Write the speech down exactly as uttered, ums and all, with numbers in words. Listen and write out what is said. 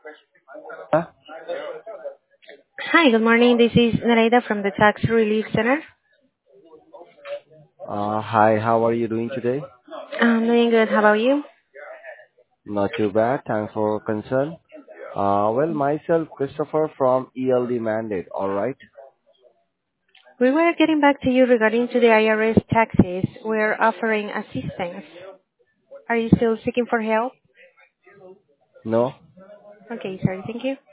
Uh, Hi, good morning. This is Nereida from the Tax Relief Center. Hi, how are you doing today? I'm doing good. How about you? Not too bad. Thanks for concern. Uh, well, myself, Christopher from E L D Mandate. All right. We were getting back to you regarding to the I R S taxes. We're offering assistance. Are you still seeking for help? No. Okay, sorry. Thank you.